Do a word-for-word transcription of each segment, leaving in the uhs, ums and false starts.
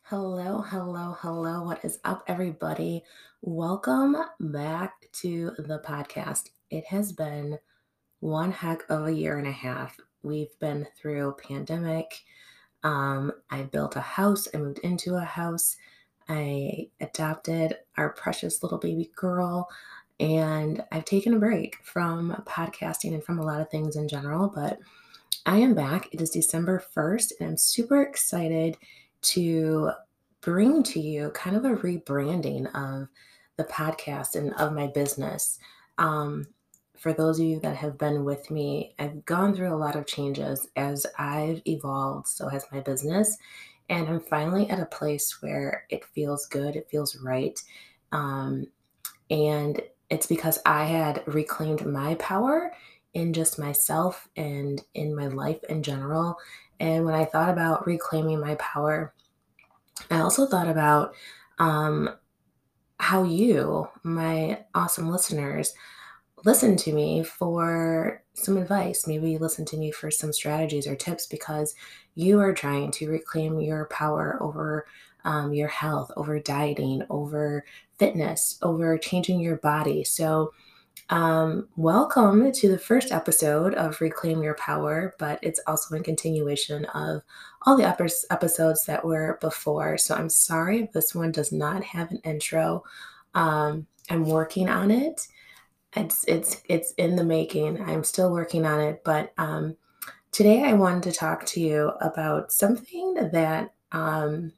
Hello, hello, hello. What is up, everybody? Welcome back to the podcast. It has been one heck of a year and a half. We've been through pandemic. Um, I built a house. I moved into a house. I adopted our precious little baby girl. And I've taken a break from podcasting and from a lot of things in general, but I am back. It is December first, and I'm super excited to bring to you kind of a rebranding of the podcast and of my business. Um, for those of you that have been with me, I've gone through a lot of changes as I've evolved, so has my business. And I'm finally at a place where it feels good, it feels right. Um, and it's because I had reclaimed my power in just myself and in my life in general. And when I thought about reclaiming my power, I also thought about um, how you, my awesome listeners, listen to me for some advice. Maybe listen to me for some strategies or tips because you are trying to reclaim your power over um, your health, over dieting, over fitness, over changing your body. So, um, welcome to the first episode of Reclaim Your Power, but it's also in continuation of all the epi- episodes that were before. So, I'm sorry if this one does not have an intro. Um, I'm working on it. It's it's it's in the making. I'm still working on it, but um, today I wanted to talk to you about something that um,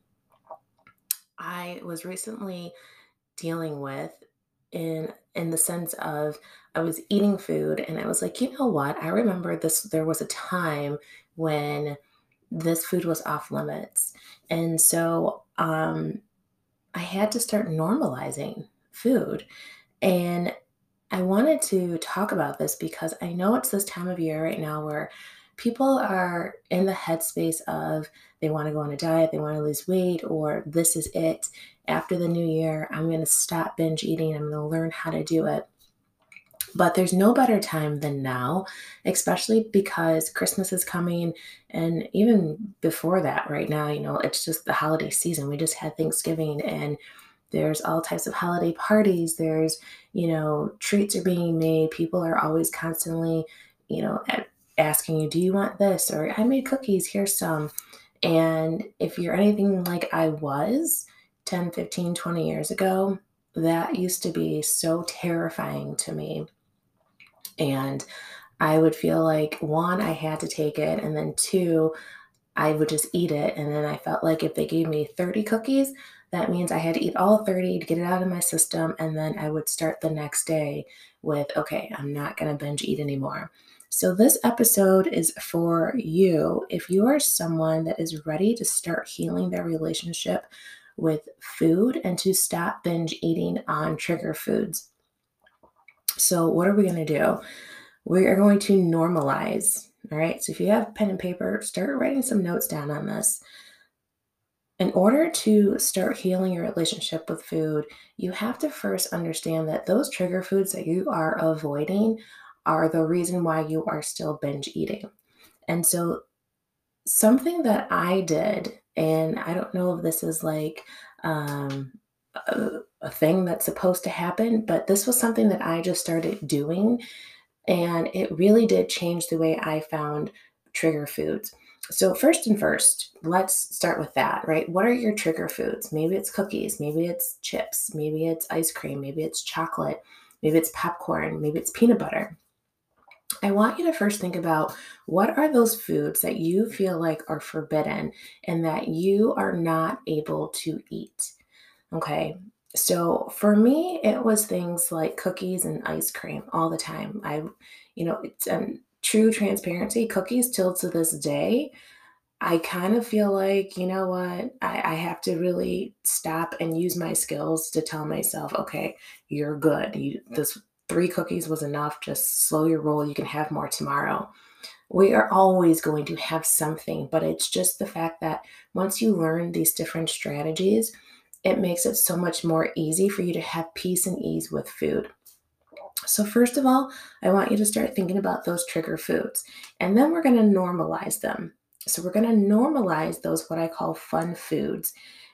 I was recently dealing with in in the sense of I was eating food and I was like, you know what? I remember this. There was a time when this food was off limits, and so um, I had to start normalizing food. And I wanted to talk about this because I know it's this time of year right now where people are in the headspace of they want to go on a diet, they want to lose weight, or this is it. After the new year, I'm going to stop binge eating. I'm going to learn how to do it. But there's no better time than now, especially because Christmas is coming. And even before that, right now, you know, it's just the holiday season. We just had Thanksgiving and there's all types of holiday parties. There's, you know, treats are being made. People are always constantly, you know, a- asking you, do you want this? Or I made cookies, here's some. And if you're anything like I was ten, fifteen, twenty years ago, that used to be so terrifying to me. And I would feel like one, I had to take it, and then two, I would just eat it. And then I felt like if they gave me thirty cookies, that means I had to eat all thirty to get it out of my system. And then I would start the next day with, okay, I'm not going to binge eat anymore. So, this episode is for you if you are someone that is ready to start healing their relationship with food and to stop binge eating on trigger foods. So, what are we going to do? We are going to normalize. All right. So, if you have pen and paper, start writing some notes down on this. In order to start healing your relationship with food, you have to first understand that those trigger foods that you are avoiding are the reason why you are still binge eating. And so, something that I did, and I don't know if this is like um, a, a thing that's supposed to happen, but this was something that I just started doing and it really did change the way I found trigger foods. So, first and first, let's start with that, right? What are your trigger foods? Maybe it's cookies, maybe it's chips, maybe it's ice cream, maybe it's chocolate, maybe it's popcorn, maybe it's peanut butter. I want you to first think about what are those foods that you feel like are forbidden and that you are not able to eat. Okay. So for me, it was things like cookies and ice cream all the time. I, you know, it's um, true transparency. Cookies till to this day, I kind of feel like, you know what, I, I have to really stop and use my skills to tell myself, okay, you're good. You, this three cookies was enough. Just slow your roll. You can have more tomorrow. We are always going to have something, but it's just the fact that once you learn these different strategies, it makes it so much more easy for you to have peace and ease with food. So, first of all, I want you to start thinking about those trigger foods, and then we're going to normalize them. So, we're going to normalize those what I call fun foods.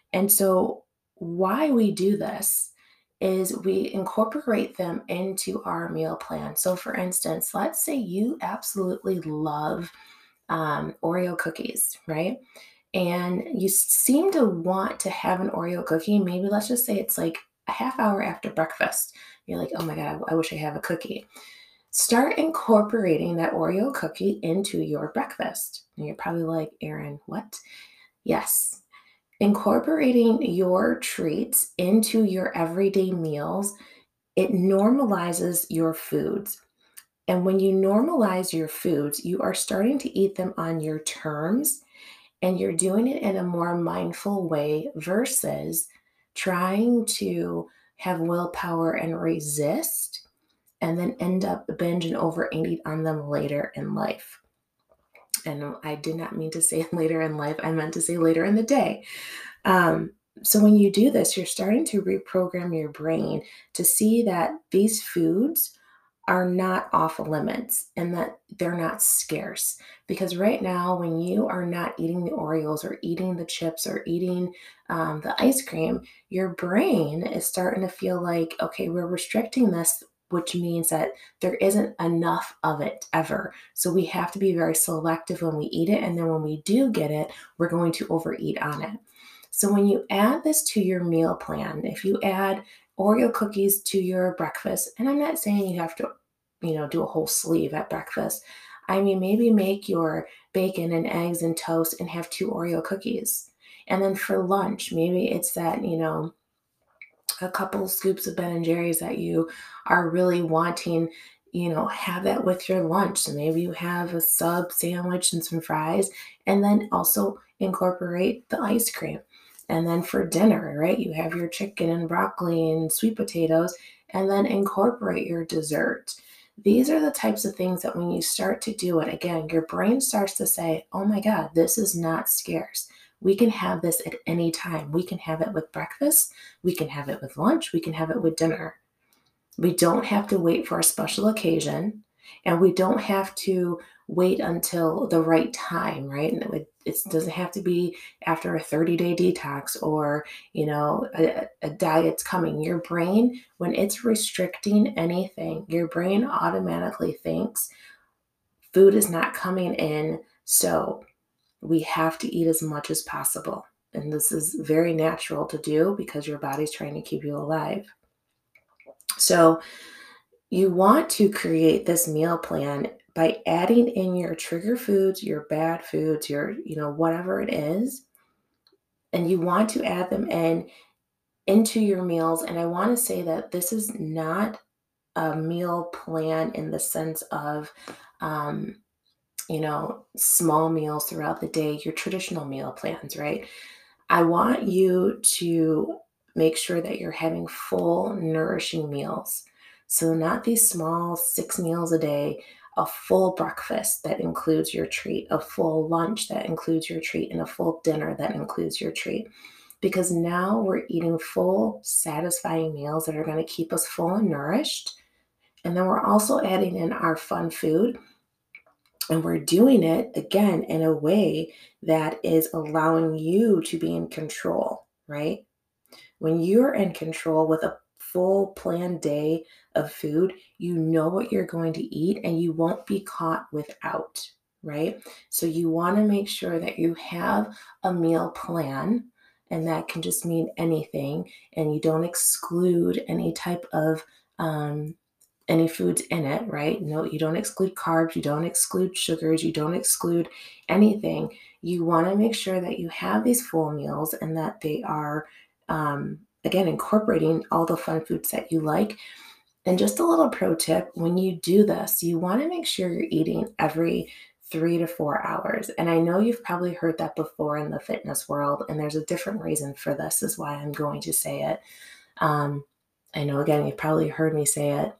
And so why we do this is we incorporate them into our meal plan. So for instance, let's say you absolutely love um, Oreo cookies, right? And you seem to want to have an Oreo cookie. Maybe let's just say it's like a half hour after breakfast. You're like, oh my God, I wish I have a cookie. Start incorporating that Oreo cookie into your breakfast. And you're probably like, Erin, what? Yes. Incorporating your treats into your everyday meals, it normalizes your foods. And when you normalize your foods, you are starting to eat them on your terms and you're doing it in a more mindful way versus trying to have willpower and resist and then end up binge and overeat on them later in life. And I did not mean to say later in life, I meant to say later in the day. Um, so when you do this, you're starting to reprogram your brain to see that these foods are not off limits and that they're not scarce. Because right now, when you are not eating the Oreos or eating the chips or eating um, the ice cream, your brain is starting to feel like, okay, we're restricting this, which means that there isn't enough of it ever. So we have to be very selective when we eat it. And then when we do get it, we're going to overeat on it. So when you add this to your meal plan, if you add Oreo cookies to your breakfast, and I'm not saying you have to, you know, do a whole sleeve at breakfast. I mean, maybe make your bacon and eggs and toast and have two Oreo cookies. And then for lunch, maybe it's that, you know, a couple scoops of Ben and Jerry's that you are really wanting, you know, have that with your lunch. So maybe you have a sub sandwich and some fries, and then also incorporate the ice cream. And then for dinner, right, you have your chicken and broccoli and sweet potatoes, and then incorporate your dessert. These are the types of things that when you start to do it, again, your brain starts to say, oh my God, this is not scarce. We can have this at any time. We can have it with breakfast. We can have it with lunch. We can have it with dinner. We don't have to wait for a special occasion, and we don't have to wait until the right time, right? And it, it doesn't have to be after a thirty-day detox or, you know, a, a diet's coming. Your brain, when it's restricting anything, your brain automatically thinks food is not coming in, so we have to eat as much as possible. And this is very natural to do because your body's trying to keep you alive. So you want to create this meal plan by adding in your trigger foods, your bad foods, your, you know, whatever it is. And you want to add them in into your meals. And I want to say that this is not a meal plan in the sense of, um, you know, small meals throughout the day, your traditional meal plans, right? I want you to make sure that you're having full, nourishing meals. So, not these small six meals a day, a full breakfast that includes your treat, a full lunch that includes your treat, and a full dinner that includes your treat. Because now we're eating full, satisfying meals that are going to keep us full and nourished. And then we're also adding in our fun food. And we're doing it again in a way that is allowing you to be in control, right? When you're in control with a full planned day of food, you know what you're going to eat and you won't be caught without, right? So you want to make sure that you have a meal plan, and that can just mean anything, and you don't exclude any type of um, any foods in it, right? No, you don't exclude carbs, you don't exclude sugars, you don't exclude anything. You want to make sure that you have these full meals and that they are, um, again, incorporating all the fun foods that you like. And just a little pro tip, when you do this, you want to make sure you're eating every three to four hours. And I know you've probably heard that before in the fitness world, and there's a different reason for this, is why I'm going to say it. Um, I know, again, you've probably heard me say it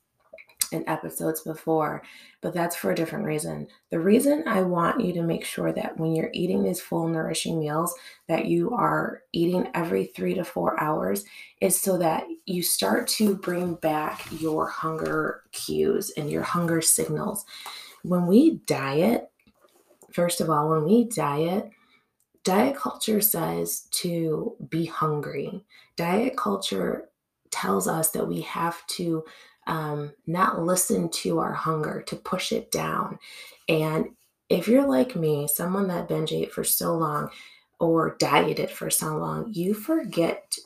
in episodes before, but that's for a different reason. The reason I want you to make sure that when you're eating these full nourishing meals that you are eating every three to four hours is so that you start to bring back your hunger cues and your hunger signals. When we diet, first of all, when we diet, Diet culture says to be hungry. Diet culture tells us that we have to um, not listen to our hunger, to push it down. And if you're like me, someone that binge ate for so long or dieted for so long, you forget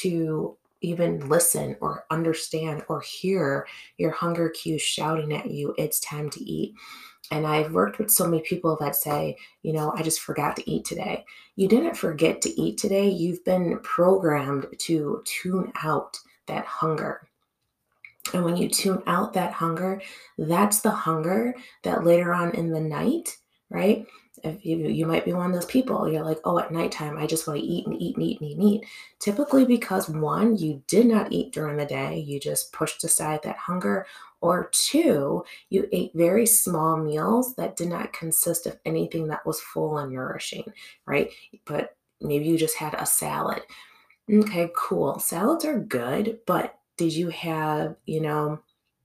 to even listen or understand or hear your hunger cues shouting at you, it's time to eat. And I've worked with so many people that say, you know, I just forgot to eat today. You didn't forget to eat today. You've been programmed to tune out that hunger. And when you tune out that hunger, that's the hunger that later on in the night, right? If you, you might be one of those people, you're like, oh, at nighttime, I just want to eat and eat and eat and eat and eat. Typically because one, you did not eat during the day, you just pushed aside that hunger, or two, you ate very small meals that did not consist of anything that was full and nourishing, right? But maybe you just had a salad. Okay, cool. Salads are good, but did you have, you know,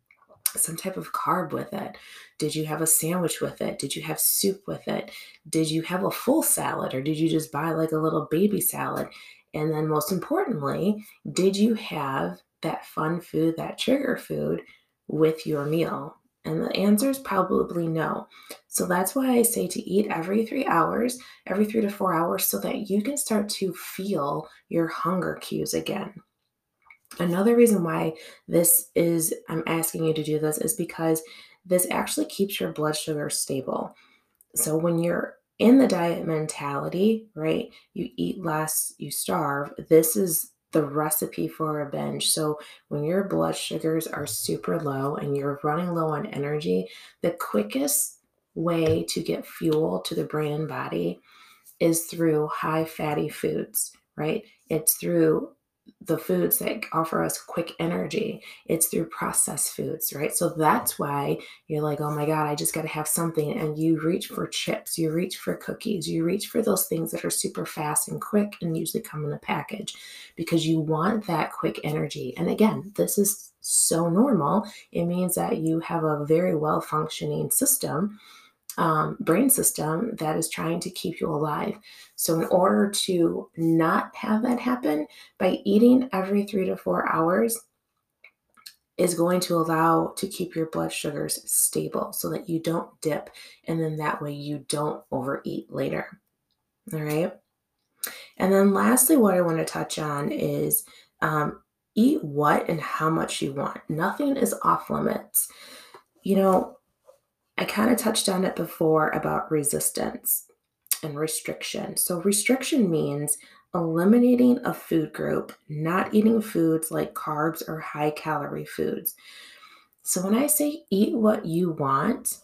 some type of carb with it? Did you have a sandwich with it? Did you have soup with it? Did you have a full salad or did you just buy like a little baby salad? And then most importantly, did you have that fun food, that trigger food with your meal? And the answer is probably no. So that's why I say to eat every three hours, every three to four hours, so that you can start to feel your hunger cues again. Another reason why this is, I'm asking you to do this is because this actually keeps your blood sugar stable. So when you're in the diet mentality, right, you eat less, you starve, this is the recipe for a binge. So when your blood sugars are super low and you're running low on energy, the quickest way to get fuel to the brain and body is through high fatty foods, right? It's through the foods that offer us quick energy. It's through processed foods, right? So that's why you're like, oh my God, I just got to have something. And you reach for chips, you reach for cookies, you reach for those things that are super fast and quick and usually come in a package because you want that quick energy. And again, this is so normal. It means that you have a very well functioning system, um, brain system that is trying to keep you alive. So in order to not have that happen, by eating every three to four hours is going to allow to keep your blood sugars stable so that you don't dip. And then that way you don't overeat later. All right. And then lastly, what I want to touch on is um, eat what and how much you want. Nothing is off limits. You know, I kind of touched on it before about resistance and restriction. So, restriction means eliminating a food group, not eating foods like carbs or high calorie foods. So, when I say eat what you want,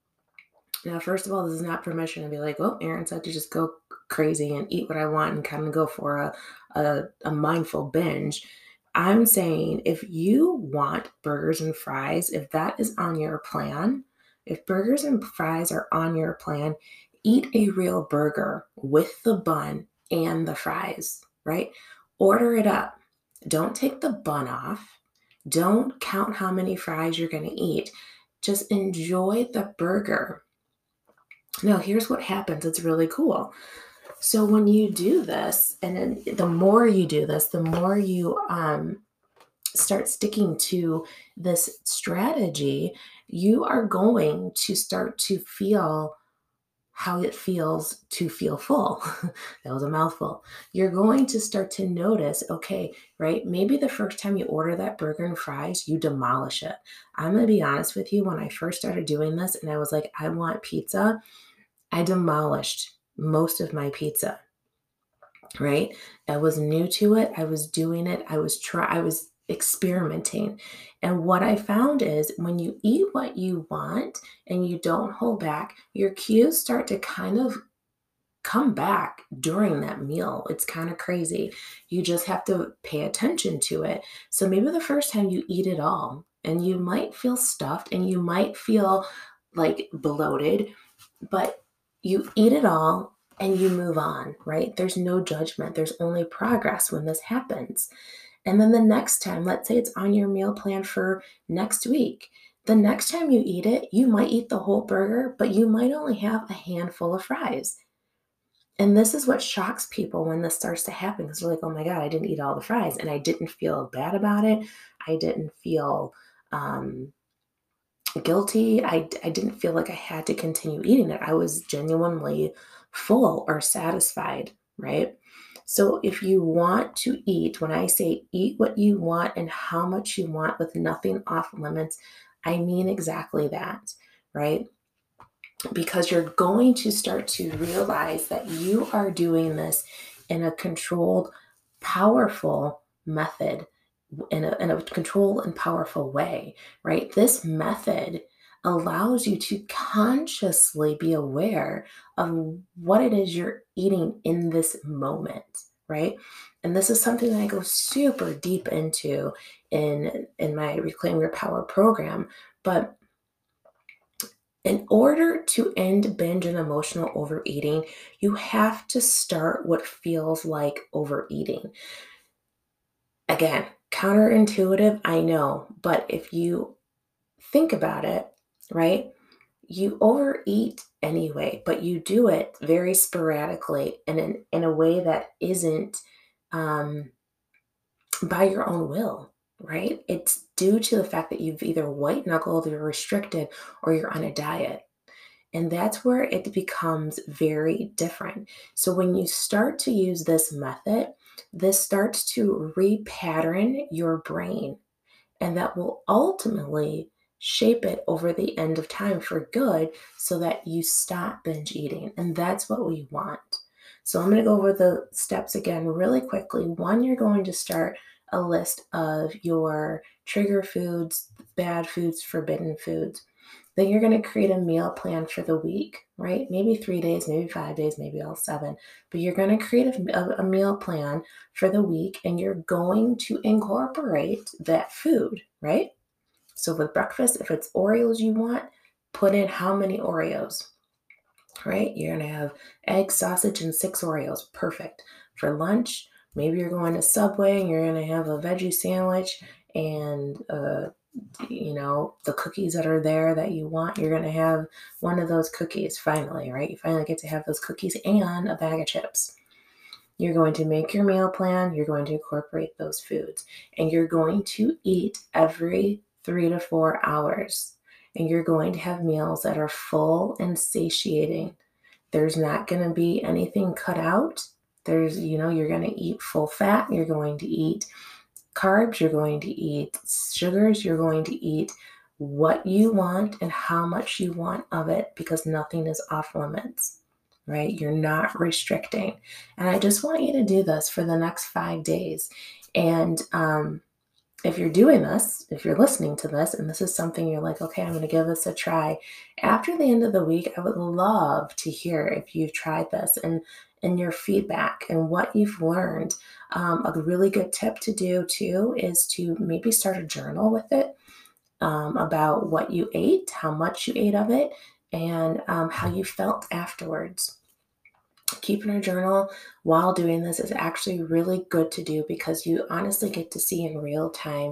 now, first of all, this is not permission to be like, oh, Erin said to just go crazy and eat what I want and kind of go for a, a, a mindful binge. I'm saying if you want burgers and fries, if that is on your plan, if burgers and fries are on your plan, eat a real burger with the bun and the fries, right? Order it up. Don't take the bun off. Don't count how many fries you're going to eat. Just enjoy the burger. Now, here's what happens. It's really cool. So when you do this, and then the more you do this, the more you um, start sticking to this strategy, you are going to start to feel how it feels to feel full. That was a mouthful. You're going to start to notice, okay, right? Maybe the first time you order that burger and fries, you demolish it. I'm going to be honest with you. When I first started doing this and I was like, I want pizza, I demolished most of my pizza, right? I was new to it. I was doing it. I was try I was experimenting. And what I found is when you eat what you want and you don't hold back, your cues start to kind of come back during that meal. It's kind of crazy. You just have to pay attention to it. So maybe the first time you eat it all and you might feel stuffed and you might feel like bloated, but you eat it all and you move on, right? There's no judgment. There's only progress when this happens. And then the next time, let's say it's on your meal plan for next week. The next time you eat it, you might eat the whole burger, but you might only have a handful of fries. And this is what shocks people when this starts to happen, because they're like, oh my God, I didn't eat all the fries. And I didn't feel bad about it. I didn't feel um, guilty. I, I didn't feel like I had to continue eating it. I was genuinely full or satisfied, right? So if you want to eat, when I say eat what you want and how much you want with nothing off limits, I mean exactly that, right? Because you're going to start to realize that you are doing this in a controlled, powerful method, in a, in a controlled and powerful way, right? This method allows you to consciously be aware of what it is you're eating in this moment, right? And this is something that I go super deep into in, in my Reclaim Your Power program. But in order to end binge and emotional overeating, you have to start what feels like overeating. Again, counterintuitive, I know, but if you think about it, right, you overeat anyway, but you do it very sporadically and in, in a way that isn't um, by your own will, right? It's due to the fact that you've either white knuckled, you're restricted, or you're on a diet. And that's where it becomes very different. So when you start to use this method, this starts to repattern your brain, and that will ultimately shape it over the end of time for good so that you stop binge eating. And that's what we want. So I'm going to go over the steps again really quickly. One, you're going to start a list of your trigger foods, bad foods, forbidden foods. Then you're going to create a meal plan for the week, right? Maybe three days, maybe five days, maybe all seven. But you're going to create a, a meal plan for the week, and you're going to incorporate that food, right? So with breakfast, if it's Oreos you want, put in how many Oreos, right? You're going to have egg, sausage, and six Oreos. Perfect. For lunch, maybe you're going to Subway and you're going to have a veggie sandwich and uh, you know, the cookies that are there that you want, you're going to have one of those cookies finally, right? You finally get to have those cookies and a bag of chips. You're going to make your meal plan. You're going to incorporate those foods, and you're going to eat every three to four hours. And you're going to have meals that are full and satiating. There's not going to be anything cut out. There's, you know, you're going to eat full fat. You're going to eat carbs, you're going to eat sugars, you're going to eat what you want and how much you want of it, because nothing is off limits, right? You're not restricting. And I just want you to do this for the next five days. And um, if you're doing this, if you're listening to this, and this is something you're like, okay, I'm going to give this a try. After the end of the week, I would love to hear if you've tried this and and your feedback and what you've learned. Um, a really good tip to do too is to maybe start a journal with it um, about what you ate, how much you ate of it, and um, how you felt afterwards. Keeping a journal while doing this is actually really good to do, because you honestly get to see in real time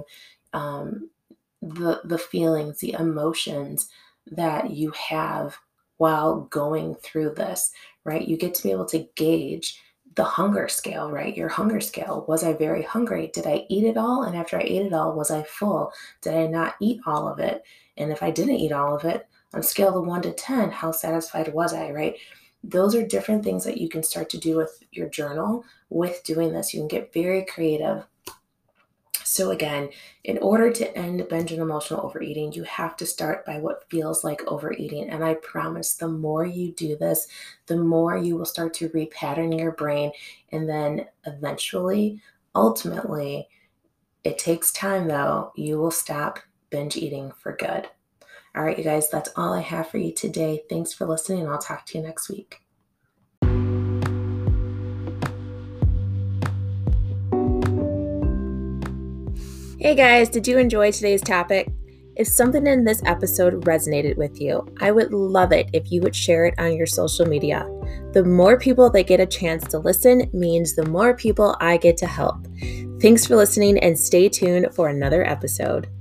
um, the the feelings, the emotions that you have while going through this, right? You get to be able to gauge the hunger scale, right? Your hunger scale. Was I very hungry? Did I eat it all? And after I ate it all, was I full? Did I not eat all of it? And if I didn't eat all of it, on a scale of one to ten, how satisfied was I, right? Those are different things that you can start to do with your journal with doing this. You can get very creative. So again, in order to end binge and emotional overeating, you have to start by what feels like overeating. And I promise the more you do this, the more you will start to repattern your brain. And then eventually, ultimately, it takes time though, you will stop binge eating for good. All right, you guys, that's all I have for you today. Thanks for listening, and I'll talk to you next week. Hey guys, did you enjoy today's topic? If something in this episode resonated with you, I would love it if you would share it on your social media. The more people that get a chance to listen means the more people I get to help. Thanks for listening, and stay tuned for another episode.